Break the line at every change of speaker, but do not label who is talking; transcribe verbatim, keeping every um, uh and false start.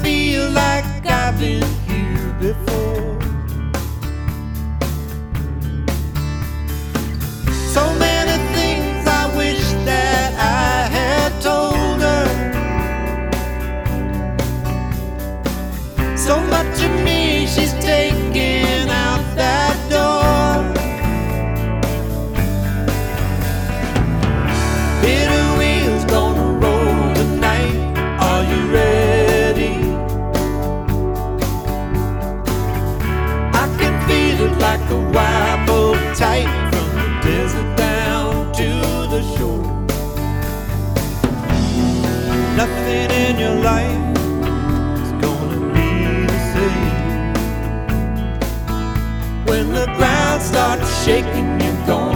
feel like I've been here before. So many things I wish that I had told her. So much of me she's taken out that door. Bitter wheels gonna roll tonight. Are you ready? I can feel it like a wire pulled tight from the desert down to the shore. Nothing in your life is gonna be the same. When the ground starts shaking, you're gonna